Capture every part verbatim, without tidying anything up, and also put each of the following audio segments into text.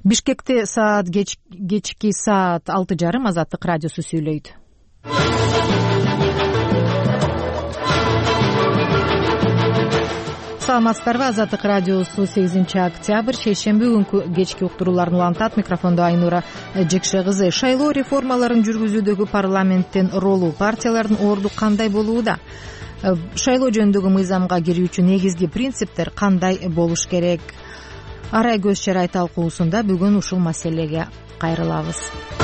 Бишкекте саат кечки саат алты жарым Азаттык радиосу сүйлөйт. Саламатсыздарбы? Азаттык радиосу сегизинчи октябрь шейшемби күнкү кечки уктурууларын улантат. Микрофондо Айнура Жекше кызы. Шайлоо реформаларын жүргүзүүдөгү парламенттин ролу, партиялардын орду кандай болууда? Шайлоо жөнүндөгү мыйзамга кирүү үчүн негизги принциптер кандай болуш керек? Арай көз чарай талкуусунда бүгүн ушул маселеге кайрылабыз.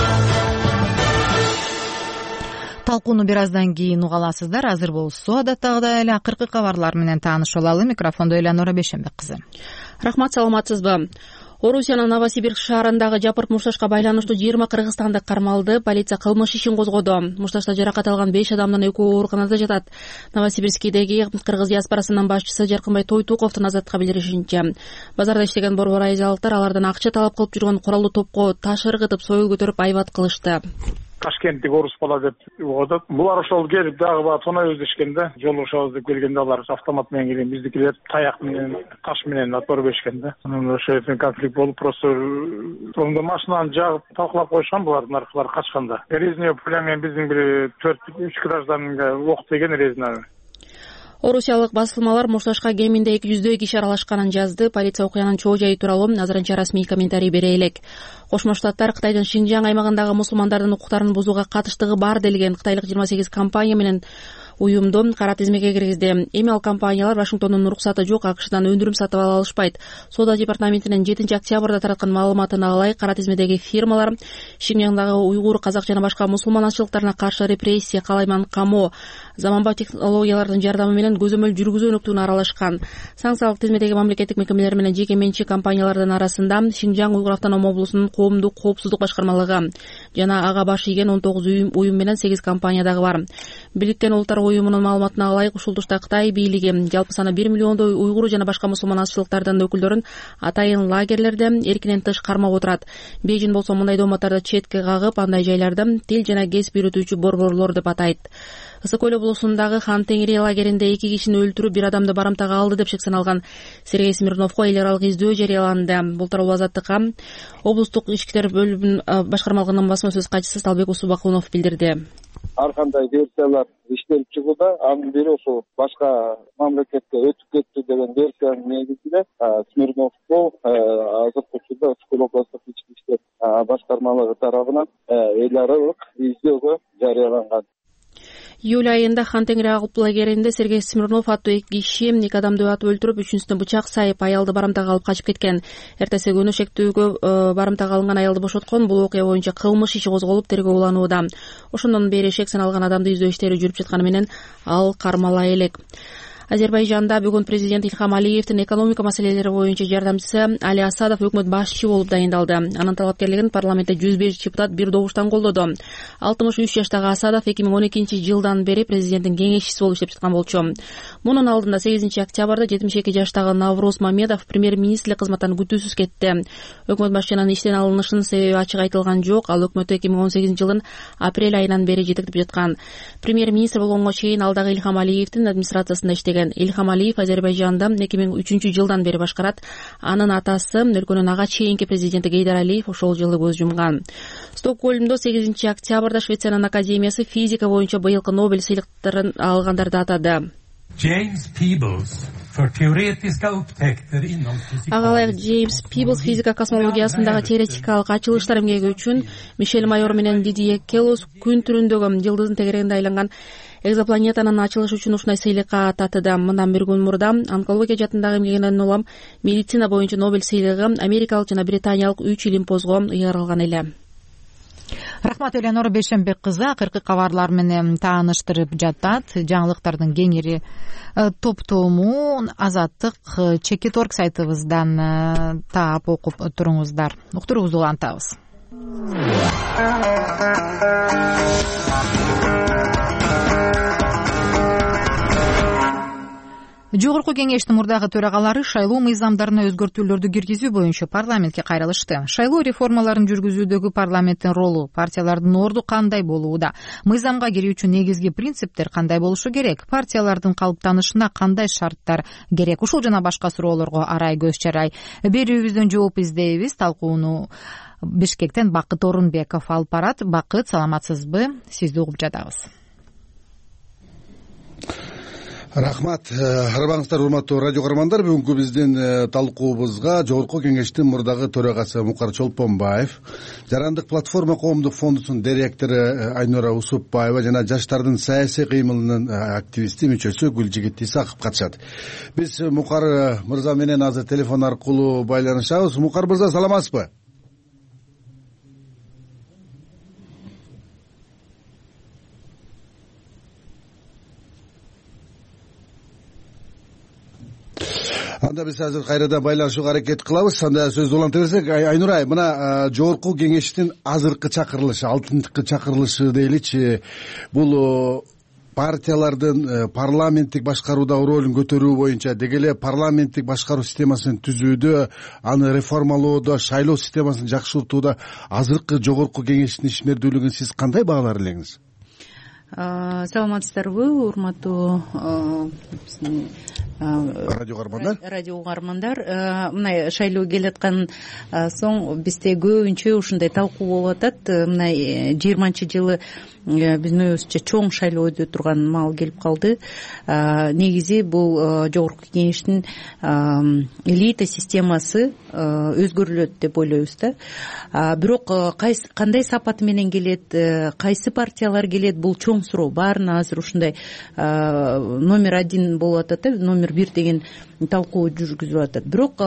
Талкууну бир аздан кийин уга аласыздар. Азыр болсо адаттагыдай эле акыркы кабарлар менен таанышып алалы. Микрофондо Элеонора Бешенбек кызы. Рахмат, саламатсызбы? Орусиянын Новосибирск шаарындагы жапырт мушташка байланыштуу жыйырма кыргызстандык кармалды. Полиция кылмыш ишин козгоду. Мушташта жаракат алган беш адамдын экөө ооруканада жатат. Новосибирскидеги кыргыз диаспорасынын башчысы Жаркынбай Тойтуковдун Азаттыкка билдиришинче, базарда иштеген борбор айзалыктар алардан акча талап кылып жүргөн куралдуу топко таш ыргытып, союл көтөрүп айбат кылышты. Ташкенттик орус бала деп угдук. Булар ошол келип дагы баа тоной өздөшкөндө, жолугушабыз деп келгенде алар автомат менен келген, биздикилер таяк менен, таш менен отпор беришкенде. Анан ошо жерден конфликт болуп, просто сонда машинаны жагып талкалап койшкан, булардын аркылары качканда. Резине пуля менен биздин бир төрт үч гражданга ок деген резина. Орусиялык басылмалар мушташка кеминде эки жүздөй киши аралашканын жазды. Полиция окуянын чоо жайы тууралуу азырынча расмий комментарий бере элек. Кошмо Штаттар Кытайдын Шинжаң аймагындагы мусулмандардын укуктарын бузууга катыштыгы бар делген кытайлык жыйырма сегиз компания менен уюмду кара тизмеге киргизди. Эми ал компаниялар Вашингтондун уруксаты жок АКШдан өндүрүм сатып ала алышпайт. Соода департаментинин жетинчи октябрда тараткан маалыматына ылайык, кара тизмедеги фирмалар Шинжаңдагы уйгур, казак жана башка мусулманчылыктарына каршы репрессия, калайман камоо, заманбап технологиялардын жардамы менен көзөмөл жүргүзүү өнүктүүнү аралашкан. Санкциялык тизмедеги мамлекеттик мекемелер менен жеке менчик компаниялардын арасында Шинжаң Уйгур автоном облусунун коомдук коопсуздук башкармалыгы жана ага баш ийген он тогуз уюм менен сегиз компания дагы бар. Бириккен Улуттар уюмунун маалыматына ылайык, ушул тушта Кытай бийлиги жалпы саны бир миллиондой уйгур жана башка мусулман азчылыктардын өкүлдөрүн атайын лагерлерде эркинен тыш кармап отурат. Бейжин болсо мындай дооматтарды четке кагып, андай жайларды тил жана кесип үйрөтүүчү борборлор деп атайт. Ысык көл облусундагы Хан Теңири лагеринде эки кишини өлтүрүп, бир адамды барымтага алды деп шек саналган Сергей Смирновго эл аралык издөө жарыяланды. Бул тууралуу Азаттыкка облустук ички иштер бөлүмүнүн башкармалыгынын басма сөз катчысы Талбек Усубакунов билдирди. Ар кандай версиялар иштелип чыгууда, анын бири ошол башка мамлекетке өтүп кетти деген версиянын негизинде Смирновго азыркы учурда Ысык облустук ички иштер башкармалыгы тарабынан эл аралык издөөгө жарыяланган. Июль айында Хан Теңири агып лагеринде Сергей Смирнов аттуу эки киши эки адамды атып өлтүрүп, үчүнчүсүнө бычак сайып, аялды барымтага алып качып кеткен. Эртеси күнү шектүүгө барымтага алынган аялды бошоткон. Бул окуя боюнча кылмыш иши козголуп, тергөө уланууда. Ошондон бери шек саналган адамды издөө иштери жүрүп жатканы менен ал кармала элек. Азербайжанда бүгүн президент Ильхам Алиевдин экономика маселелери боюнча жардамчысы Али Асадов өкмөт башчы болуп дайындалды. Анын талапкерлигин парламентте жүз беш депутат бир добуштан колдоду. алтымыш үч жаштагы Асадов эки миң он экинчи жылдан бери президенттин кеңешчиси болуп иштеп жаткан болчу. Мунун алдында сегизинчи октябрда жетимиш эки жаштагы Навроз Мамедов премьер-министрлик кызматтан күтүүсүз кетти. Өкмөт башчынын иштен алынышынын себеби ачык айтылган жок. Ал өкмөттү эки миң он сегизинчи жылдын апрель айынан бери жетектеп жаткан. Премьер-министр болгонго чейин ал дагы Ильхам Алиевдин администрациясында иштеген. Ильхам Алиев Азербайжанда эки миң үчүнчү жылдан бери башкарат. Анын атасы өлкөнүн ага чейинки президенти Гейдар Алиев ошол жылы көз жумган. Стокгольмдо сегизинчи октябрда Швециянын академиясы физика боюнча быйылкы Нобель сыйлыктарын алгандарды атады. James Peebles för teoretiska upptäckter inom fysiken. Агалайык Джеймс Пиблс физика космологиясындагы теоретикалык ачылыштар эмгеги үчүн Мишель Майор менен Дидье Келос күн түрүндөгү жылдыздын тегерегинде айланган экзопланетанын ачылышы үчүн ушундай сыйлыкка татыды. Мындан бир күн мурда онкология жаатындагы эмгегинен улам медицина боюнча Нобель сыйлыгы америкалык жана британиялык үч илимпозго ыйгарылган эле. Рахмат, Элеонора Бешенбек кызы акыркы кабарлар менен тааныштырып жатат. Жаңылыктардын кеңири топтому Азаттык чекит орг сайтыбыздан таап окуп туруңуздар. Уктуруңузду улантабыз. Жогорку кеңештин мурдагы төрагалары шайлоо мыйзамдарына өзгөртүүлөрдү киргизүү боюнча парламентке кайрылышты. Шайлоо реформаларын жүргүзүүдөгү парламенттин ролу, партиялардын орду кандай болууда, мыйзамга кирүүчү негизги принциптер кандай болушу керек, партиялардын калыптанышына кандай шарттар керек, ушул жана башка суроолорго арай көз чарай берүүбүздөн жооп издейбиз. Талкууну Бишкектен Бакыт Орунбеков алып барат. Бакыт, саламатсызбы? Сизди угуп жатабыз. Рахмат. Арбаңыздар, урматтуу радио көрөрмандар. Бүгүнкү биздин талкуубузга Жогорку кеңештин мурдагы төрагасы Мукар Чолпонбаев, Жарандык платформа коомдук фондусунун директору Айнура Усупбаева жана жаштардын саясий кыймылынын активисти мүчөсү Гүлжигит Исаков катышат. Биз Мукар мырза менен азыр телефон аркылуу байланышабыз. Мукар мырза, саламатсызбы? Анда биз азыр кайрадан байланышууга аракет кылабыз. Анда сөздү уланта берсек, Айнура, мына Жогорку кеңештин азыркы чакырылышы, алтынчы чакырылышы дейличи, бул партиялардын парламенттик башкаруудагы ролун көтөрүү боюнча, деги эле парламенттик башкаруу системасын түзүүдө, аны реформалоодо, шайлоо системасын жакшыртууда азыркы Жогорку кеңештин ишмердүүлүгүн сиз кандай баалар элеңиз? Саламатсыздарбы, урматтуу радио угармандар? Радио угармандар, мына шайлоо келаткан соң бизде көбүнчө ушундай талкуу болуп атат. Мына жыйырманчы жылы биздин өбүзчө чоң шайлоо өтө турган маал келип калды. Негизи бул Жогорку кеңештин элита системасы өзгөрүлөт деп ойлойбуз да. Бирок кандай сапаты менен келет, кайсы партиялар келет, бул чоң суроо. Баарына азыр ушундай номер один болуп атат да, номер бир деген талкуу жүргүзүп атат. Бирок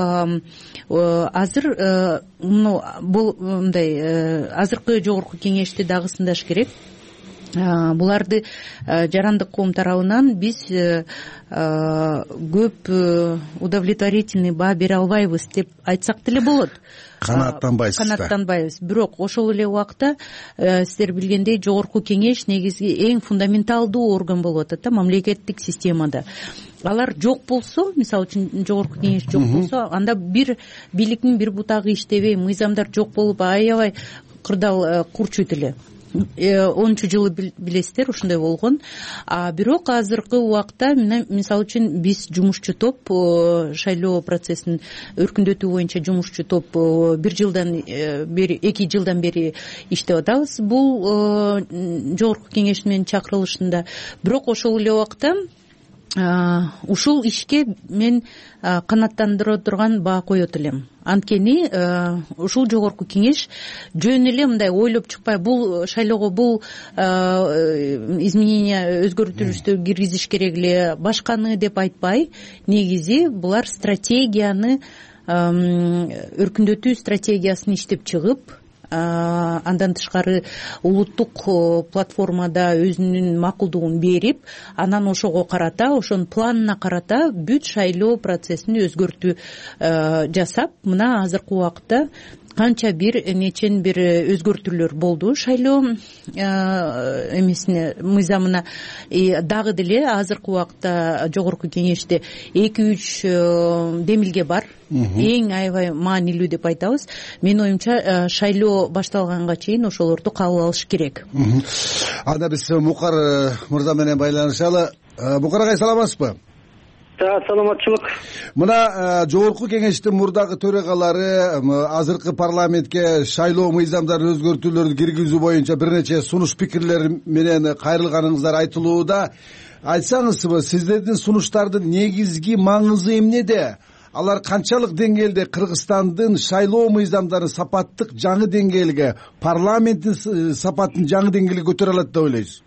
азыр бул мындай азыркы Жогорку кеңешти дагы сындаш керек. Буларды жарандык коом тарабынан биз көп удовлетворительный баа бере албайбыз деп айтсак деле болот. Канааттанбайсыз. Канааттанбайбыз. Бирок ошол эле убакта сиздер билгендей Жогорку кеңеш негизги эң фундаменталдуу орган болуп атат да мамлекеттик системада. Алар жок болсо, мисалы үчүн Жогорку кеңеш жок болсо, анда бир бийликтин бир бутагы иштебей, мыйзамдар жок болуп аябай кырдаал курчуйт эле. онунчу жылы билесиздер ушундай болгон. А бирок азыркы убакта мисалы үчүн биз жумушчу топ, шайлоо процессин өркүндөтүү боюнча жумушчу топ бир жылдан бери, эки жылдан бери иштеп атабыз. Бул Жогорку кеңеш менен чакырылышында. Бирок ошол эле убакта ушул ишке мен канааттандыра турган баа коет элем. Анткени ушул Жогорку кеңеш жөн эле мындай ойлоп чыкпай, бул шайлоого бул изменение, өзгөртүлүштү киргизиш керек эле, башканы деп айтпай, негизи булар стратегияны, өркүндөтүү стратегиясын иштеп чыгып, андан тышкары улуттук платформада өзүнүн макулдугун берип, анан ошого карата, ошонун планына карата бүт шайлоо процессин өзгөртүү жасап, мына азыркы убакта канча бир нечен бир өзгөртүүлөр болду шайлоо эмесине, мыйзамына. Дагы деле азыркы убакта Жогорку кеңеште эки үч демилге бар. Эң аябай маанилүү деп айтабыз. Менин оюмча шайлоо башталганга чейин ошолорду кабыл алыш керек. Анда биз Мукар мырза менен байланышалы. Мукар агай, саламатсызбы? Саламатчылык. Мына Жогорку кеңештин мурдагы төрагалары азыркы парламентке шайлоо мыйзамдарын өзгөртүүлөрдү киргизүү боюнча бир нече сунуш пикирлер менен кайрылганыңыздар айтылууда. Айтсаңызбы, сиздердин сунуштардын негизги маңызы эмнеде? Алар канчалык деңгээлде Кыргызстандын шайлоо мыйзамдарын сапаттык жаңы деңгээлге, парламенттин сапатын жаңы деңгээлге көтөрө алат деп ойлойсуз?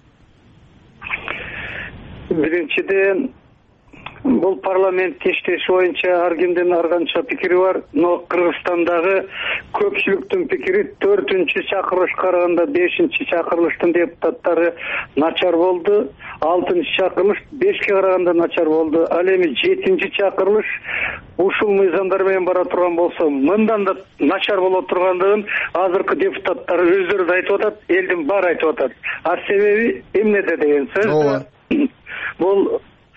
Биринчиден, бул парламент иштеши боюнча ар кимдин ар канча пикири бар, но Кыргызстандагы көпчүлүктүн пикири төртүнчү чакырылышка караганда бешинчи чакырылыштын депутаттары начар болду, алтынчы чакырылыш бешке караганда начар болду. Ал эми жетинчи чакырылыш ушул мыйзамдар менен бара турган болсо, мындан да начар боло тургандыгын азыркы депутаттар өздөрү да айтып атат, элдин баары айтып атат. А себеби эмнеде деген сөз. Бул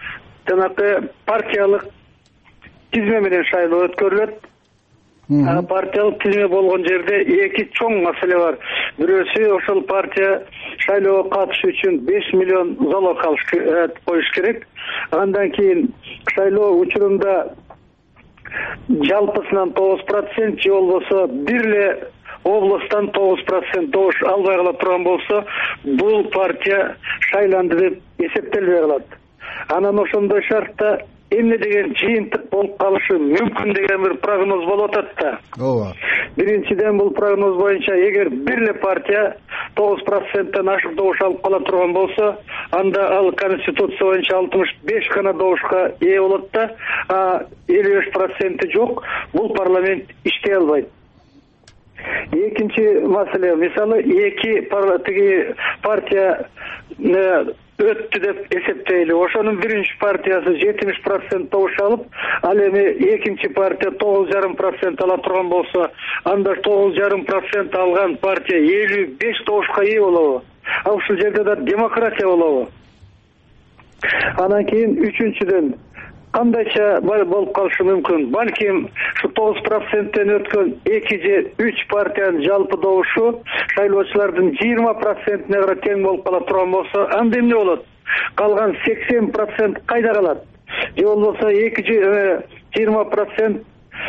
жанагы партиялык тизме менен шайлоо өткөрүлөт. Партиялык тизме болгон жерде эки чоң маселе бар. Бирөөсү ошол партия шайлоого катышуу үчүн беш миллион залог коюш керек. Андан кийин шайлоо учурунда жалпысынан тогуз процент же болбосо бир эле областан тогуз процент добуш албай кала турган болсо, бул партия шайланды деп эсептелбей калат. Анан ошондой шартта эмне деген жыйынтык болуп калышы мүмкүн деген бир прогноз болуп атат да. Ооба. Биринчиден бул прогноз боюнча эгер бир эле партия тогуз проценттен ашык добуш алып кала турган болсо, анда ал конституция боюнча алтымыш беш гана добушка ээ болот да, а элүү беш проценти жок, бул парламент иштей албайт. Экинчи маселе, мисалы эки партия өттү деп эсептейли. Ошонун биринчи партиясы жетимиш процент добуш алып, ал эми экинчи партия тогуз жарым процент ала турган болсо, анда тогуз жарым процент алган партия элүү беш добушка ээ болобу? А ушул жерде да демократия болобу? Анан кийин үчүнчүдөн кандайча болуп калышы мүмкүн? Балким ушу тогуз проценттен өткөн эки же үч партиянын жалпы добушу шайлоочулардын жыйырма процентине карай тең болуп кала турган болсо, анда эмне болот? Калган сексен процент кайда калат? Же болбосо эки жыйырма процент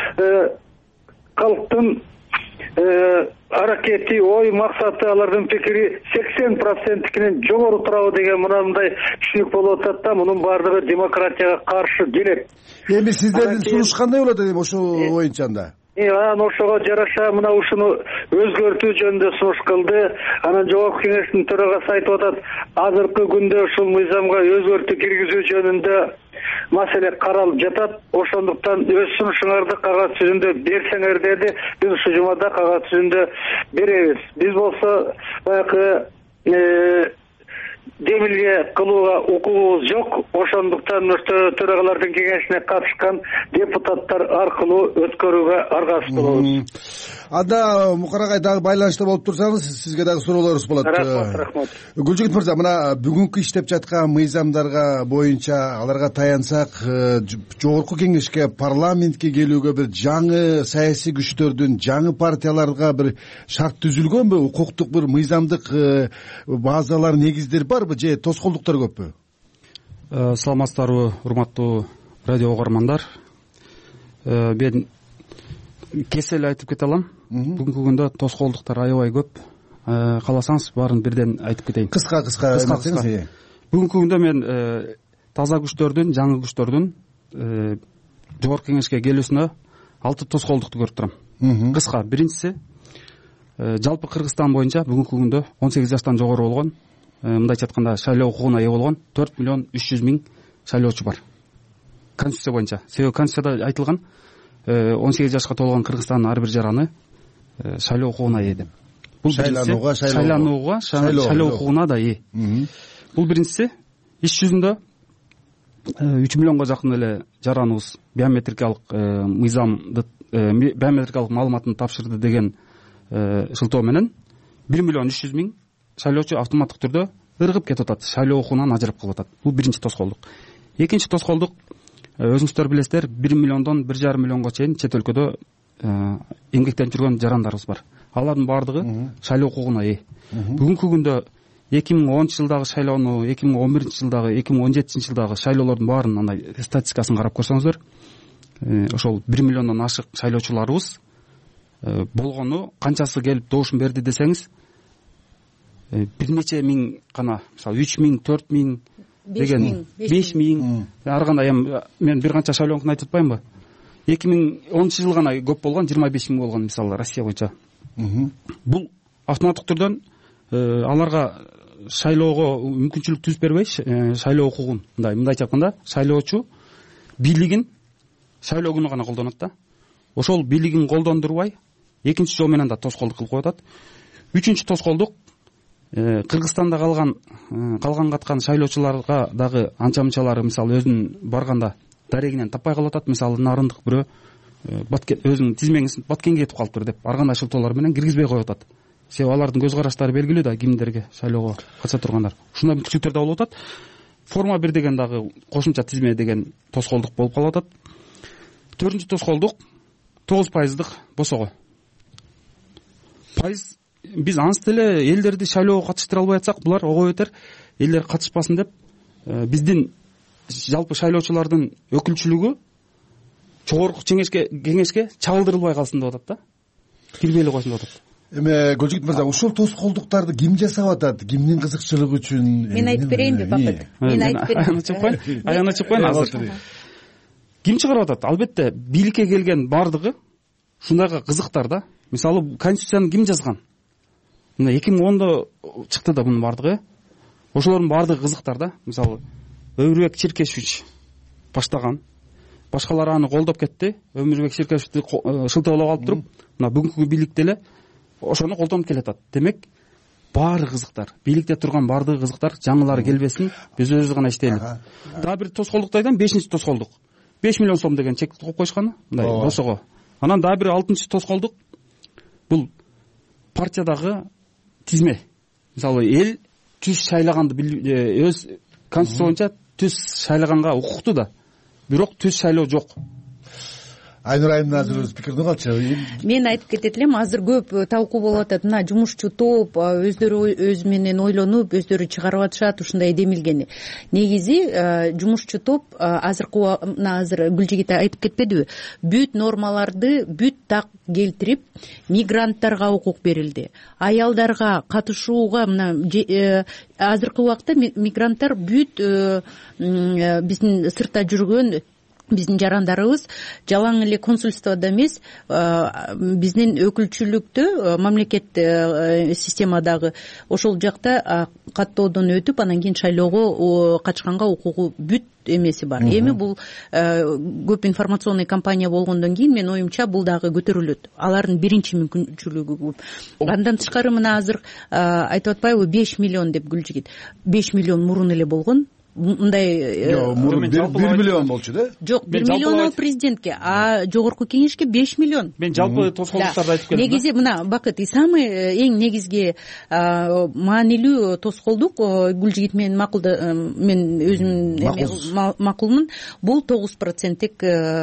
калктын аракети, ой, максаты, алардын пикири сексен проценттикинен жогору турабы деген мындай түшүнүк болуп атат да, мунун баардыгы демократияга каршы келет. Эми сиздердин сунуш кандай болот эми ошол боюнча анда? Анан ошого жараша мына ушуну өзгөртүү жөнүндө сунуш кылды. Анан жогорку кеңештин төрагасы айтып атат, азыркы күндө ушул мыйзамга өзгөртүү киргизүү жөнүндө маселе каралып жатат. Ошондуктан өз сунушуңарды кагаз жүзүндө берсеңер деди. Биз ушул жумада кагаз жүзүндө беребиз. Биз болсо баягы демилге кылууга укугубуз жок. Ошондуктан төрагалардын кеңешине катышкан депутаттар аркылуу өткөрүүгө аргасыз болобуз. Анда мукарагай дагы байланышта болуп турсаңыз, сизге дагы суроолорубуз болот. Рахмат, рахмат. Гүлжигит мырза, мына бүгүнкү иштеп жаткан мыйзамдарга боюнча аларга таянсак, жогорку кеңешке, парламентке келүүгө бир жаңы саясий күчтөрдүн, жаңы партияларга бир шарт түзүлгөнбү? Укуктук бир мыйзамдык базалар, негиздер барбы же тоскоолдуктар көппү? Саламатсыздарбы, урматтуу радио угармандар. Мен кесел айтып кете алам. Бүгүнкү күндө тоскоолдуктар аябай көп. Кааласаңыз баарын бирден айтып кетейин. Кыска кыска айтсаңыз. Бүгүнкү күндө мен таза күчтөрдүн, жаңы күчтөрдүн жогорку кеңешке келүүсүнө алты тоскоолдукту көрүп турам. Кыска. Биринчиси, жалпы Кыргызстан боюнча бүгүнкү күндө он сегиз жаштан жогору болгон, мындайча айтканда шайлоо укугуна ээ болгон төрт миллион үч жүз миң шайлоочу бар. Конституция боюнча. Себеби конституцияда айтылган он сегиз жашка толгон Кыргызстандын ар бир жараны шайлоо укугуна ээ деп. Бул шайланууга, шайланууга, шайлоо укугуна да ээ. Бул биринчиси. Иш жүзүндө үч миллионго жакын эле жараныбыз биометрикалык мыйзамды, биометрикалык маалыматын тапшырды деген шылтоо менен бир миллион үч жүз миң шайлоочу автоматтык түрдө ыргып кетип атат, шайлоо укугунан ажырап калып атат. Бул биринчи тоскоолдук. Экинчи тоскоолдук, өзүңүздөр билесиздер, бир миллиондон бир жарым миллионго чейин чет өлкөдө эмгектенип жүргөн жарандарыбыз бар. Алардын баардыгы шайлоо укугуна ээ. Бүгүнкү күндө эки миң онунчу жылдагы шайлоону, эки миң он биринчи жылдагы, эки миң он жетинчи жылдагы шайлоолордун баарынын андай статистикасын карап көрсөңүздөр, ошол бир миллиондон ашык шайлоочуларыбыз болгону, канчасы келип добушун берди десеңиз, бир нече миң гана, мисалы үч миң, төрт миң деген, беш миң. Ар кандай эми мен бир канча шайлоонкун айтып атпаймынбы? эки миң онунчу жыл гана көп болгон, жыйырма беш миң болгон, мисалы Россия боюнча. Бул автоматтык түрдөн аларга шайлоого мүмкүнчүлүк түзүп бербей, шайлоо укугун, мындай мындайча айтканда, шайлоочу бийлигин шайлоо күнү гана колдонот да. Ошол бийлигин колдондурбай, экинчи жол менен да тоскоолдук кылып коет. Үчүнчү тоскоолдук, Кыргызстанда калган калган каткан шайлоочуларга дагы анча-мынчалары мисалы өзүнүн барганда дарегинен таппай калып атат. Мисалы нарындык бирөө өзүнүн тизмеңин Баткенге кетип калыптыр деп ар кандай шылтоолор менен киргизбей коюп атат. Себеби алардын көз караштары белгилүү да, кимдерге шайлоого катыша тургандар. Ушундай мүмкүнчүлүктөр да болуп атат. форма бир деген дагы кошумча тизме деген тоскоолдук болуп калып атат. Төртүнчү тоскоолдук тогуз пайыздык босого. Пайыз биз анча деле элдерди шайлоого катыштыра албай атсак, булар ого бетер элдер катышпасын деп биздин жалпы шайлоочулардын өкүлчүлүгү жогорку кеңешке чагылдырылбай калсын деп атат да. Кирбей койсун деп атат. Эме Гөлжигит мырза, ушул тоскоолдуктарды ким жасап атат? Кимдин кызыкчылыгы үчүн? Мен айтып берейинби, Бакыт? Мен айтып берейин. Аяна чыгып коеюн. Аяна чыгып коеюн азыр. Ким чыгарып атат? Албетте бийликке келген бардыгы ушундайга кызыктар да. Мисалы, конституцияны ким жазган? Мына эки миң ондо чыкты да бунун бардыгы. Ошолордун бардыгы кызыктар да. Мисалы, Өмүрбек Черкешевич баштаган. Башкалар аны колдоп кетти. Өмүрбек Черкешевичти шылтоолоп алып туруп, мына бүгүнкү бийлик деле ошону колдонуп келатат. Демек, баары кызыктар. Бийликте турган баардыгы кызыктар, жаңылары келбесин, биз өзүбүз гана иштейли. Дагы бир тоскоолдукту айтам, бешинчи тоскоолдук. беш миллион сом деген чек коюп койшканы, мындай босого. Анан дагы бир алтынчы тоскоолдук. Бул партиядагы тизме. Мисалы, эл түз шайлаганды өз конституция боюнча түз шайлаганга укуктуу да. Бирок түз шайлоо жок. Айнура айымдын азыр өз пикирин угачы. Мен айтып кетет элем, азыр көп талкуу болуп атат. Мына жумушчу топ өздөрү өз менен ойлонуп, өздөрү чыгарып атышат ушундай демилгени. Негизи жумушчу топ азыркы мына азыр Гүлжигит айтып кетпедиби? Бүт нормаларды бүт так келтирип, мигранттарга укук берилди. Аялдарга катышууга мына азыркы убакта мигранттар бүт биздин сыртта жүргөн биздин жарандарыбыз жалаң эле консульстводо эмес, биздин өкүлчүлүктө мамлекет системадагы ошол жакта каттоодон өтүп, анан кийин шайлоого катышканга укугу бүт эмеси бар. Эми бул көп информационный кампания болгондон кийин менин оюмча бул дагы көтөрүлөт. Алардын биринчи мүмкүнчүлүгү көп. Андан тышкары мына азыр айтып атпайбы беш миллион деп Гүлжигит. беш миллион мурун эле болгон. Мындай бир миллион болчу да? Жок, бир миллион ал президентке, а жогорку кеңешке беш миллион. Мен жалпы тоскоолдуктарды айтып келдим. Негизи мына Бакыт, самый эң негизги маанилүү тоскоолдук Гүлжигит менен макулда мен өзүм макулмун. Бул тогуз проценттик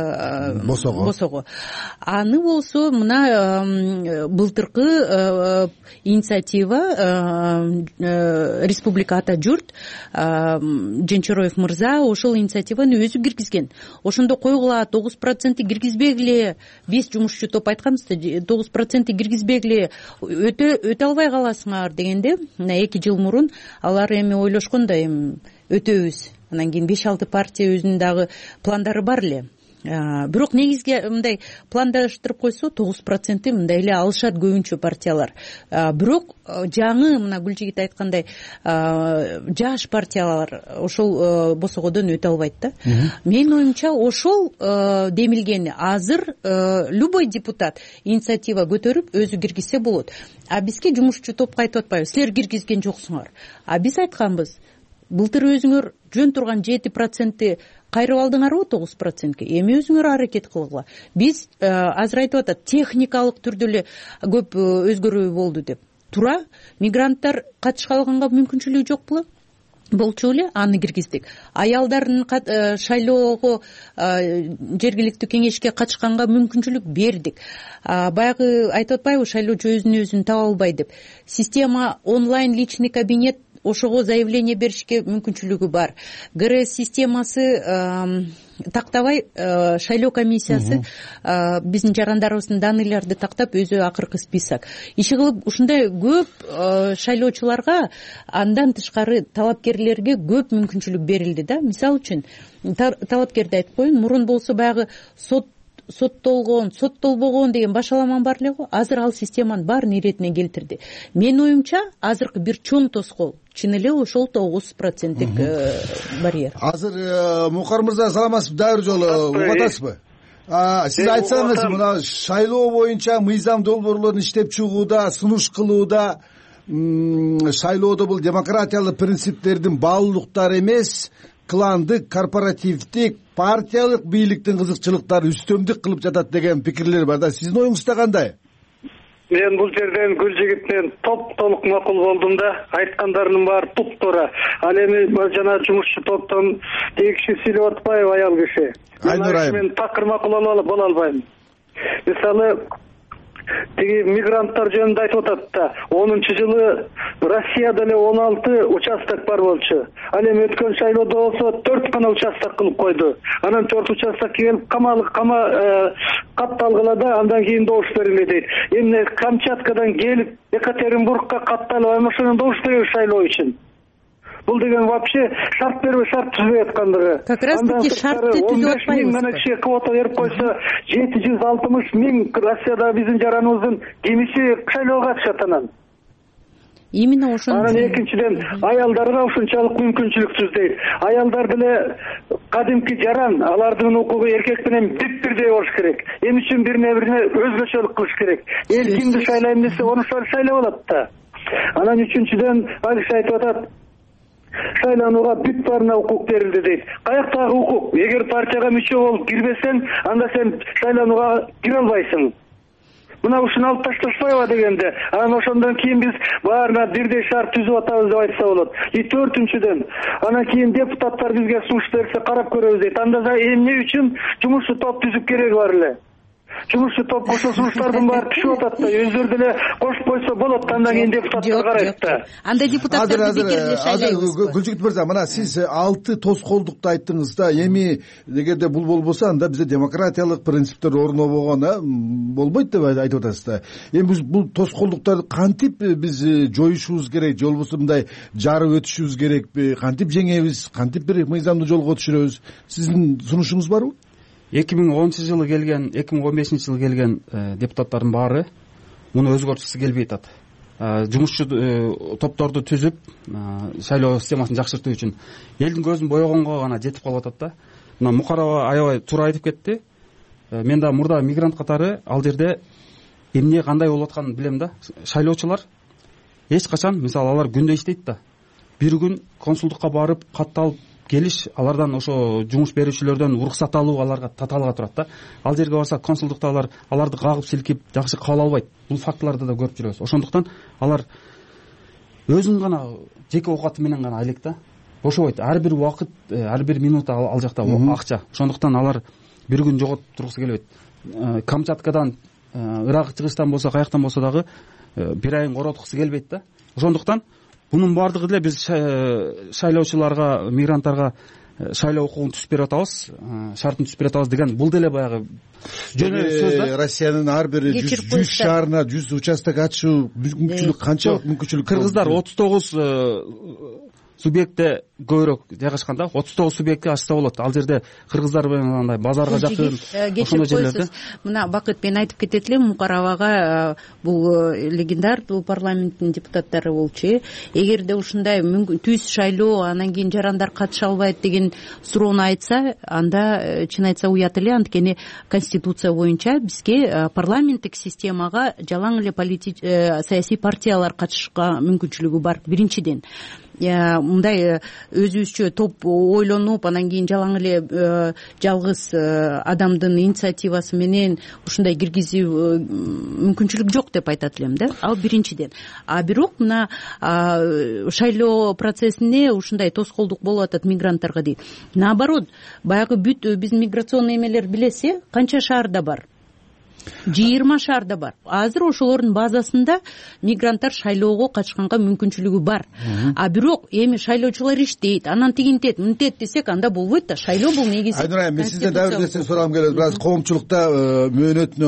босого. Аны болсо мына былтыркы инициатива республиката журт Женчороев мырза ошол инициативаны өзү киргизген. Ошондо койгула тогуз проценти киргизбегиле, биз жумушчу топ айтканбыз да, тогуз проценти киргизбегиле өтө өтө албай каласыңар дегенде, мына эки жыл мурун алар эми ойлошкон да, эми өтөбүз. Анан кийин беш алты партия өзүнүн дагы пландары бар эле. Бирок негизги мындай пландаштырып койсо тогуз проценти мындай эле алышат көбүнчө партиялар. Бирок жаңы мына Гүлжигит айткандай жаш партиялар ошол босогодон өтө албайт да. Менин оюмча ошол демилгени азыр любой депутат инициатива көтөрүп өзү киргизсе болот. А бизге жумушчу топко айтып атпайбы, силер киргизген жоксуңар. А биз айтканбыз, былтыр өзүңөр жөн турган жети процентти кайрып алдыңарбы тогуз процентке. Эми өзүңөр аракет кылгыла. Биз азыр айтып атат, техникалык түрдө эле көп өзгөрүү болду деп. Туура, мигранттар катышка алганга мүмкүнчүлүгү жок беле? Болчу эле, аны киргиздик. Аялдардын шайлоого жергиликтүү кеңешке катышканга мүмкүнчүлүк бердик. Баягы айтып атпайбы, шайлоочу өзүн өзүн таба албай деп. Система онлайн личный кабинет, ошого заявление беришке мүмкүнчүлүгү бар. ГРС системасы тактабай, шайлоо комиссиясы биздин жарандарыбыздын данныйларды тактап өзү акыркы список. Иши кылып ушундай көп шайлоочуларга, андан тышкары талапкерлерге көп мүмкүнчүлүк берилди да. Мисалы үчүн талапкерди айтып коеюн, мурун болсо баягы сот соттолгон, соттолбогон деген башаламан бар эле го. Азыр ал системанын баарын иретине келтирди. Менин оюмча, азыркы бир чоң тоскоол чын эле ошол тогуз проценттик барьер. Азыр Мукар мырза, саламатсызбы? Дагы бир жолу угуп атасызбы? Сиз айтсаңыз, мына шайлоо боюнча мыйзам долбоорлорун иштеп чыгууда, сунуш кылууда, шайлоодо бул демократиялык принциптердин баалуулуктары эмес, кландык, корпоративдик, партиялык бийликтин кызыкчылыктары үстөмдүк кылып жатат деген пикирлер бар да. Сиздин оюңузда кандай? мен бул жерден Гүлжигит менен топ-толук макул болдум да, айткандарынын баары туп-туура. Ал эми жана жумушчу топтон эки киши сүйлөп атпайбы, аял киши. Мен такыр макул боло албайм. Мисалы, тиги мигранттар жөнүндө айтып атат да, онунчу жылы Россияда эле он алты участок бар болчу. Ал эми өткөн шайлоодо болсо төрт гана участок кылып койду. Анан төрт участок келип камалы кама катталгыла да, андан кийин добуш бериле дейт. Эмне Камчаткадан келип Екатеринбургка катталып, ошону добуш берүү шайлоо үчүн. Бул деген вообще шарт бербей шарт түзбөй аткандыгы. Как раз таки шартты түзүп атпайбыз. Мына киши квота берип койсо, жети жүз алтымыш миң Россиядагы биздин жараныбыздын кимиси шайлоого катышат анан. Именно ошон. Анан экинчиден аялдарга ушунчалык мүмкүнчүлүксүз дейт. Аялдар деле кадимки жаран, алардын укугу эркек менен бип-бирдей болуш керек. Эми үчүн бирине-бирине өзгөчөлүк кылыш керек. Эл кимди шайлайм десе, ону шайлап алат да. Анан үчүнчүдөн ал киши айтып атат, шайланууга бүт баарына укук берилди дейт. Каяктагы укук? Эгер партияга мүчө болуп кирбесең, анда сен шайланууга кире албайсың. Мына ушуну алып ташташпайбы дегенде. Анан ошондон кийин биз баарына бирдей шарт түзүп атабыз деп айтса болот. И төртүнчүдөн, анан кийин депутаттар бизге сунуш берсе карап көрөбүз дейт. Анда эмне үчүн жумушчу топ түзүп кереги бар эле? Жумушчу топ ошо сунуштардын баары түшүп атат да, өздөрү деле кошуп койсо болот, андан кийин депутаттар карайт да. Анда депутаттарды бекерде шайлайбыз. Гүлжигит мырза, мына сиз алты тоскоолдукту айттыңыз да, эми эгерде бул болбосо, анда бизде демократиялык принциптер орнобогон, болбойт деп айтып атасыз да. Эми биз бул тоскоолдуктарды кантип биз жоюшубуз керек, же болбосо мындай жарып өтүшүбүз керекпи, кантип жеңебиз, кантип бир мыйзамдуу жолго түшүрөбүз? Сиздин сунушуңуз барбы? эки миң онунчу жылы келген, эки миң он бешинчи жылы келген депутаттардын баары муну өзгөрткүсү келбей атат. Жумушчу топторду түзүп, шайлоо системасын жакшыртуу үчүн элдин көзүн боёгонго гана жетип калып атат да. Мына Мукарова аябай туура айтып кетти. Мен да мурда мигрант катары ал жерде эмне кандай болуп атканын билем да. Шайлоочулар эч качан, мисалы, алар күндө иштейт да. Бир күн консулдукка барып, кат алып келиш, алардан ошо жумуш берүүчүлөрдөн уруксат алуу аларга татаалга турат да. Ал жерге барса консулдукта алар аларды кагып силкип жакшы кабыл албайт. Бул фактыларды да көрүп жүрөбүз. Ошондуктан алар өзүн гана жеке оокаты менен гана айлек да. Бошобойт. Ар бир убакыт, ар бир минут ал жакта акча. Ошондуктан алар бир күн жоготургусу келбейт. Камчаткадан, Ирак чыгыштан болсо, каяктан болсо дагы бир айын короткусу келбейт да. Ошондуктан бунун баардыгы деле биз шайлоочуларга, мигранттарга шайлоо укугун түзүп берип атабыз, шартын түзүп берип атабыз деген бул деле баягы жөн эле сөз да. Россиянын ар бир жүз шаарына жүз участок ачуу мүмкүнчүлүк канчалык мүмкүнчүлүк? Кыргыздар отуз тогуз субъектте көбүрөөк жайгашкан да. отуз тогуз субъектке ачса болот. Ал жерде кыргыздар менен андай базарга жакын ошондой жерлерде. Мына Бакыт, мен айтып кетет элем, Мукаровага бул легендар парламенттин депутаттары болчу. Эгерде ушундай түз шайлоо, анан кийин жарандар катыша албайт деген суроону айтса, анда чын айтса уят эле. Анткени конституция боюнча бизге парламенттик системага жалаң эле саясий партиялар катышышка мүмкүнчүлүгү бар. Биринчиден, мындай өзүбүзчө топ ойлонуп, анан кийин жалаң эле жалгыз адамдын инициативасы менен ушундай киргизүү мүмкүнчүлүк жок деп айтат элем да. Ал биринчиден. А бирок мына шайлоо процессине ушундай тоскоолдук болуп атат мигранттарга дейт. Наоборот, баягы бүт биздин миграционный эмелер билесе, канча шаарда бар? жыйырма шаарда бар. Азыр ошолордун базасында мигранттар шайлоого катышканга мүмкүнчүлүгү бар. А бирок эми шайлоочулар иштейт, анан тигинтет, мынтет десек, анда болбойт да. Шайлоо бул негизи. Айнура, мен сизден дагы бир нерсе сурагым келет. Бир аз коомчулукта мөөнөтүнөн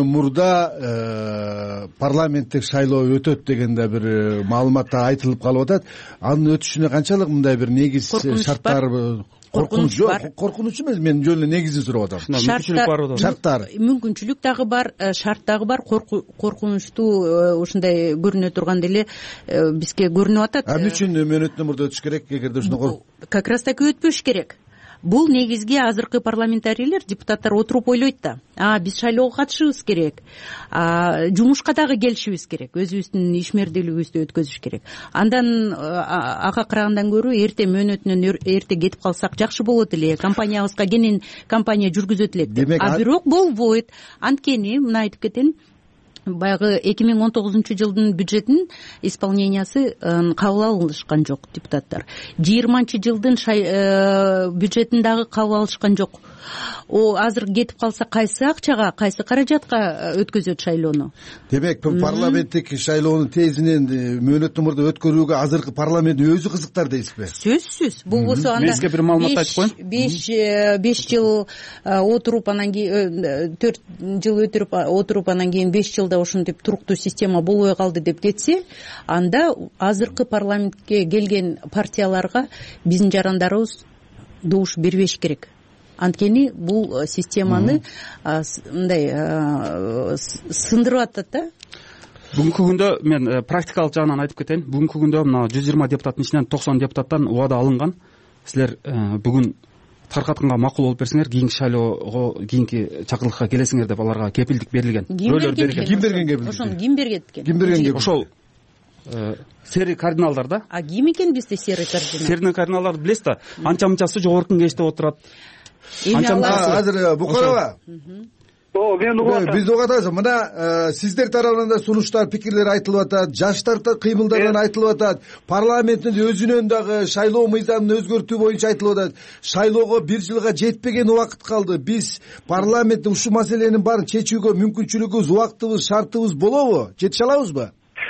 мурда парламенттик шайлоо өтөт деген да бир маалыматтар айтылып калып атат. Анын өтүшүнө канчалык мындай бир негиз шарттар? Коркунуч жок, коркунуч эмес, мен жөн эле негизин сурап атам. Мүмкүнчүлүк бар. Шарттар. Мүмкүнчүлүк дагы бар, шарт дагы бар. Коркунучтуу ушундай көрүнө турган деле бизге көрүнүп атат. Эмне үчүн мөөнөтүнөн мурда өтүш керек, эгерде ушуну? Как раз таки өтпөш керек. Бул негизги азыркы парламентарийлер, депутаттар отуруп ойлойт да. А, биз шайлоого катышыбыз керек. А, жумушка дагы келишибиз керек. Өзүбүздүн ишмердүүлүгүбүздү өткөзүш керек. Андан ага карагандан көрө эрте мөөнөтүнөн эрте кетип калсак жакшы болот эле. Компаниябызга кенен компания жүргүзөт элек деп. А бирок болбойт. Анткени мына айтып кетейин, баягы эки миң он тогузунчу жылдын бюджетинин исполнениясы кабыл алышкан жок депутаттар. жыйырманчы жылдын бюджетин дагы кабыл алышкан жок. О азыр кетип калса кайсы акчага, кайсы каражатка өткөзөт шайлоону? Демек, парламенттик шайлоону тезинен мөөнөттүү мурда өткөрүүгө азыркы парламенттин өзү кызыктар дейсизби? Сөзсүз. Болбосо анда мезге бир маалымат айтып коеюн. беш жыл отуруп, анан кийин төрт жыл өтүрүп отуруп, анан кийин беш жылда ушинтип туруктуу система болбой калды деп кетсе, анда азыркы парламентке келген партияларга биздин жарандарыбыз добуш бербеш керек. Анткени бул системаны мындай сындырып атат да. Бүгүнкү күндө мен практикалык жагынан айтып кетейин. Бүгүнкү күндө мына жүз жыйырма депутаттын ичинен токсон депутаттан убада алынган. Силер бүгүн таркатканга макул болуп берсеңер, кийинки шайлоого, кийинки чакырылыкка келесиңер деп аларга кепилдик берилген. Рөлдөр берилген. Ким берген кепилдик? Ошону ким берген экен? Ким берген кепилдик? Ошол серый кардиналдар да. А ким экен бизде серый кардинал? Серый кардиналдарды билесиз да. Анча мынчасы жогорку кеңеште отурат. Азыр Букарова. О, мен угуп атам. Биз угуп атабыз. Мына сиздер тарабынан да сунуштар, пикирлер айтылып атат, жаштар кыймылдарынан айтылып атат, парламенттин өзүнөн дагы шайлоо мыйзамын өзгөртүү боюнча айтылып атат. Шайлоого бир жылга жетпеген убакыт калды. Биз парламенттин ушул маселенин баарын чечүүгө мүмкүнчүлүгүбүз, убактыбыз, шартыбыз болобу? Жетише алабызбы?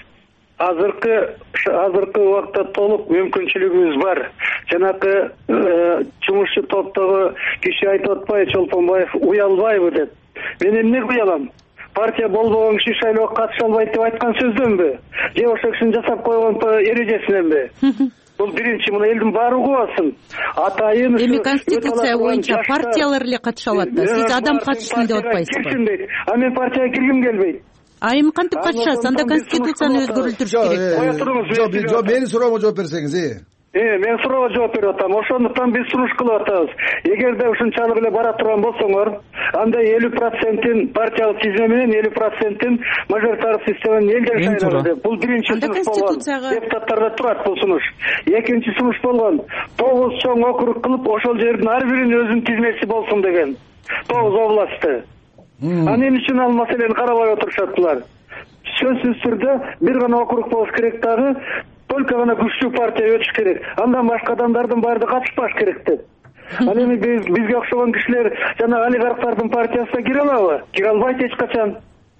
Азыркы азыркы убакта толук мүмкүнчүлүгүбүз бар. Жанакы жумушчу топтогу киши айтып атпайбы, Чолпонбаев уялбайбы деп. Мен эмне уялам? Партия болбогон киши шайлоого катыша албайт деп айткан сөздөнбү? Же ошол кишинин жасап койгон эрежесиненби? Бул биринчи, муну элдин баары угубасын. Атайын эми конституция боюнча партиялар эле катыша алат да. Сиз адам катышсын деп атпайсызбы? А мен партияга киргим келбейт. А эми кантип катышасыз? Анда конституцияны өзгөртүлүш керек. Кое туруңуз. Жок, менин суроомо жооп берсеңиз. Э, мен суроого жооп берип атам. Ошондуктан биз сунуш кылып атабыз. Эгерде ушунчалык эле бара турган болсоңор, анда элүү процентин партиялык тизме менен элүү процентин мажоритардык системаны элден шайланат деп. Бул биринчи сунуш болгон. Депутаттарда турат бул сунуш. Экинчи сунуш болгон. тогуз чоң округ кылып, ошол жердин ар биринин өзүнүн тизмеси болсун деген. тогуз областты. А эмне үчүн ал маселени карабай отурушат булар? Сөзсүз түрдө бир гана округ болуш керек дагы, только гана күчтүү партия өтүш керек. Андан башка адамдардын баары катышпаш керек деп. Ал эми биз бизге окшогон кишилер жана олигархтардын партиясына кире алабы? Кире албайт эч качан.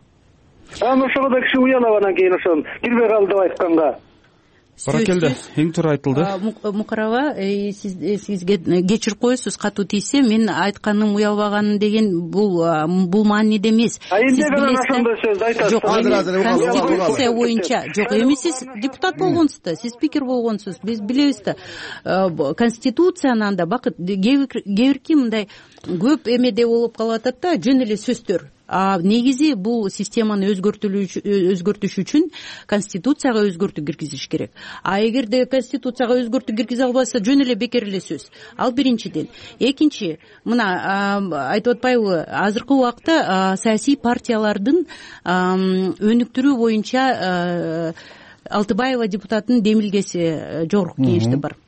Анан ошого да киши уялап анан кийин ошон кирбей калды деп айтканга. Баракелде, эң туура айтылды. Мукарова, сиз сиз кечирип коесуз, катуу тийсе, мен айтканым уялбаган деген бул бул мааниде эмес. Сиз билесиз, жок, конституция боюнча, жок, эми сиз депутат болгонсуз да, сиз спикер болгонсуз, биз билебиз да. Конституцияны анда бакыт кээ-бирки мындай көп эмеде болуп калып атат да, жөн эле сөздөр. А негизи бул системаны өзгөртүш үчүн конституцияга өзгөртүү киргизиш керек. А эгерде конституцияга өзгөртүү киргизе албаса, жөн эле бекер эле сөз. Ал биринчиден. Экинчи, мына айтып атпайбы, азыркы убакта саясий партиялардын өнүктүрүү боюнча Алтыбаева депутаттын демилгеси жогорку кеңеште бар.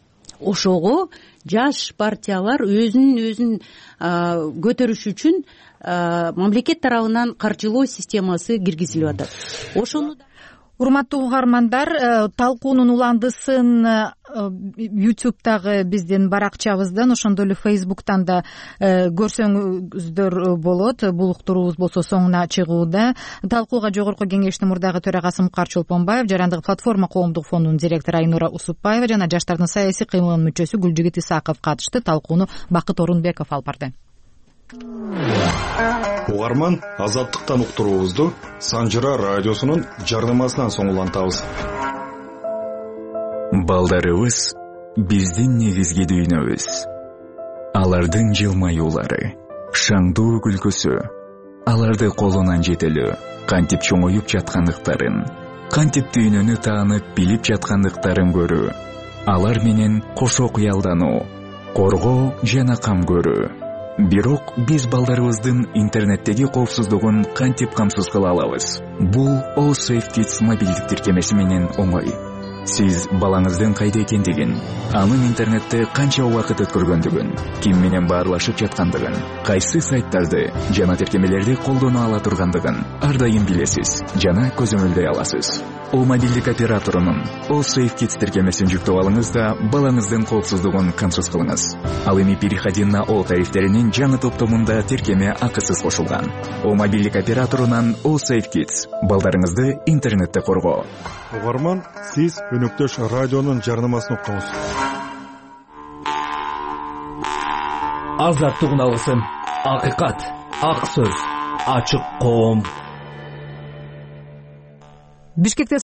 Ошого жаш партиялар өзүнүн өзүн көтөрүш үчүн мамлекет тарабынан каржылоо системасы киргизилип атат. Ошону Урматтуу угармандар, талкуунун уландысын YouTube'дагы биздин баракчабыздан, ошондой эле Facebook'тан да көрсөңүздөр болот. Бул уктуруубуз болсо соңуна чыгууда. Талкууга жогорку кеңештин мурдагы төрагасы Мукар Чолпонбаев, Жарандык платформа коомдук фондунун директору Айнура Усупбаева жана жаштардын саясий кыймылынын мүчөсү Гүлжигит Исаков катышты. Талкууну Бакыт Орунбеков алып барды. Угарман, Азаттыктан уктуруубузду Санжыра радиосунун жарнамасынан соң улантабыз. Балдарыбыз биздин негизги дүйнөбүз. Алардын жылмаюулары, шаңдуу күлкүсү, аларды колунан жетелөө, кантип чоңоюп жаткандыктарын, кантип дүйнөнү таанып билип жаткандыктарын көрүү, алар менен кошо кыялдануу, коргоо жана кам көрүү. Бирок биз балдарыбыздын интернеттеги коопсуздугун кантип камсыз кыла алабыз? Бул All Safe Kids мобилдик тиркемеси менен оңой. Сиз балаңыздын кайда экендигин, анын интернетте канча убакыт өткөргөндүгүн, ким менен баарлашып жаткандыгын, кайсы сайттарды жана тиркемелерди колдоно ала тургандыгын ар дайым билесиз жана көзөмөлдөй аласыз. О мобилдик операторунун All Safe Kids тиркемесин жүктөп алыңыз да балаңыздын коопсуздугун камсыз кылыңыз. Ал эми переходин на All тарифтеринин жаңы топтомунда тиркеме акысыз кошулган. О мобилдик операторунан All Safe Kids балдарыңызды интернетте коргоо. Угарман, сиз өнөктөш радионун жарнамасын уктуңуз. Азаттык үналысын, акыйкат, ак сөз, ачык коом. Бишкекте